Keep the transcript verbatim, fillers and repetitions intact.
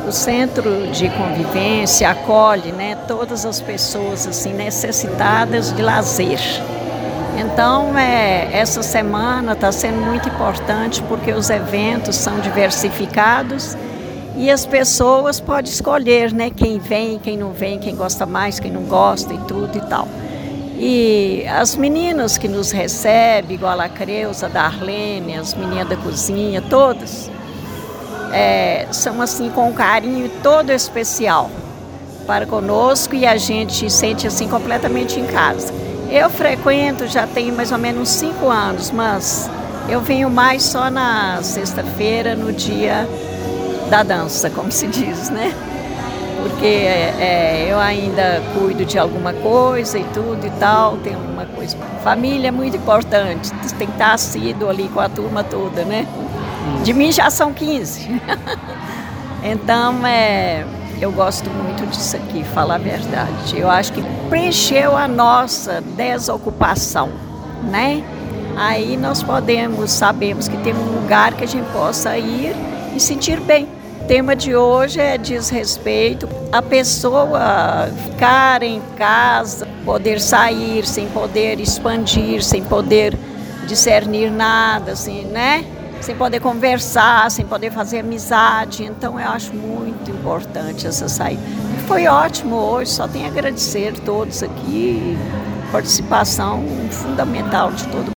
O centro de convivência acolhe, né, todas as pessoas assim, necessitadas de lazer. Então, é, essa semana está sendo muito importante porque os eventos são diversificados e as pessoas podem escolher, né, quem vem, quem não vem, quem gosta mais, quem não gosta e tudo e tal. E as meninas que nos recebem, igual a Creuza, a Darlene, as meninas da cozinha, todas, é, são assim com um carinho todo especial para conosco e a gente sente assim completamente em casa. Eu frequento, já tenho mais ou menos cinco anos, mas eu venho mais só na sexta-feira, no dia da dança, como se diz, né? Porque é, eu ainda cuido de alguma coisa e tudo e tal, tem uma coisa. Família é muito importante, tem que estar assíduo ali com a turma toda, né? De mim já são quinze. Então, é, eu gosto muito disso aqui, falar a verdade. Eu acho que preencheu a nossa desocupação, né? Aí nós podemos, sabemos que tem um lugar que a gente possa ir e sentir bem. O tema de hoje é diz respeito à pessoa ficar em casa, poder sair sem poder expandir, sem poder discernir nada, assim, né? Sem poder conversar, sem poder fazer amizade. Então eu acho muito importante essa saída. Foi ótimo hoje, só tenho a agradecer a todos aqui, participação fundamental de todo mundo.